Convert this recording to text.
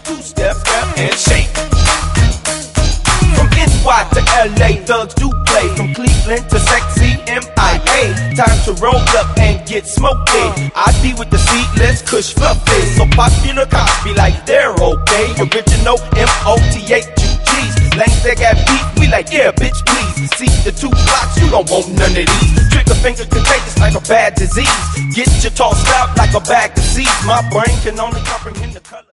two-step, and shake. From NY to LA, thugs do play. From Cleveland to sexy MIA. Time to roll up and get smoked. I be with the seedless Kush fluffy. So popular cops be like, they're okay. Original MOTHUGs. Lanes that got beat, we like, yeah, bitch, please. See the 2 blocks, you don't want none of these. Trigger finger contagious like a bad disease. Get your tossed out like a bag of seeds. My brain can only comprehend.